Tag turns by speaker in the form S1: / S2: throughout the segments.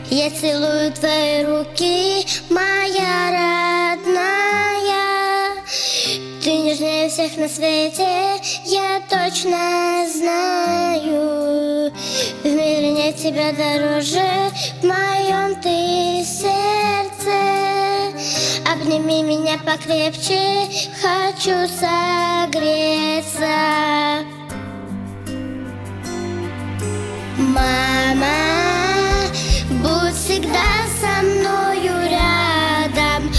S1: Я целую твои руки, моя родная. Ты нежнее всех на свете, я точно знаю. В мире нет тебя дороже, в моем ты сердце. Обними меня покрепче, хочу согреться. Мама, будь всегда со мною рядом.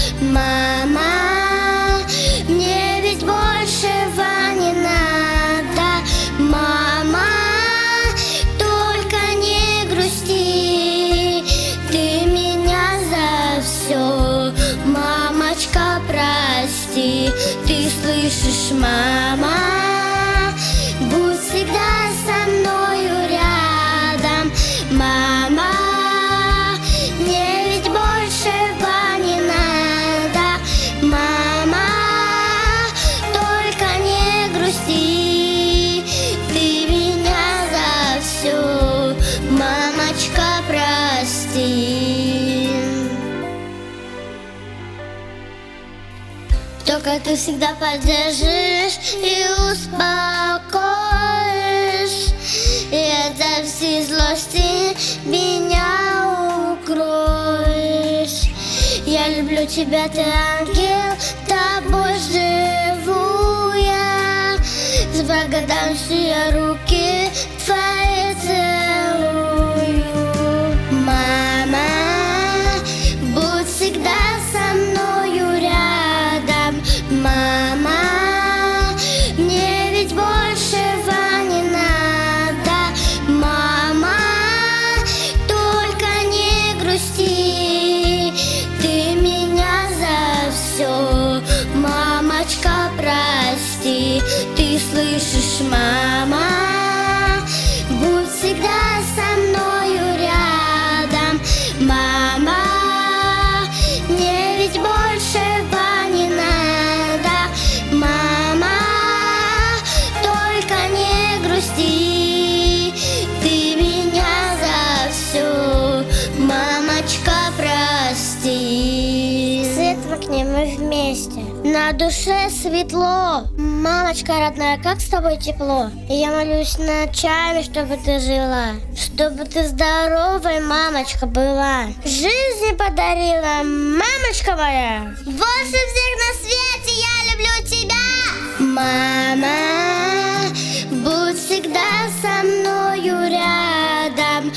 S1: Мама, мне ведь большего не надо. Мама, только не грусти, ты меня за все, мамочка, прости. Ты слышишь, мама, будь всегда со мною рядом. Мама, мне ведь большего не надо. Мама, только не грусти, ты меня за все, мамочка, прости. Только ты всегда поддержишь и успокоишь, и от всей злости меня укроешь. Я люблю тебя, ты ангел, тобой живу я. С благодарностью я руки твои целую. Мама, будь всегда со мною рядом. Мама, мне ведь большего не надо. Мама, только не грусти, ты меня за все, мамочка, прости. Ты слышишь, мама, будь всегда со мною рядом. Мама, мне ведь большего не надо. Мама, только не грусти, ты меня за все, мамочка, прости. Свет в окне, мы вместе, на душе светло. Мамочка родная, как с тобой тепло. И я молюсь ночами, чтобы ты жила, чтобы ты здоровой, мамочка, была. Жизнь подарила, мамочка моя. Больше всех на свете я люблю тебя. Мама, будь всегда со мною рядом.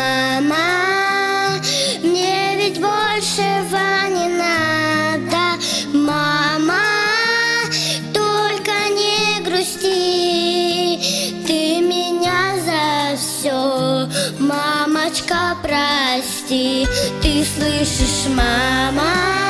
S1: Мама, мне ведь большего не надо. Мама, только не грусти, ты меня за все, мамочка, прости. Ты слышишь, мама?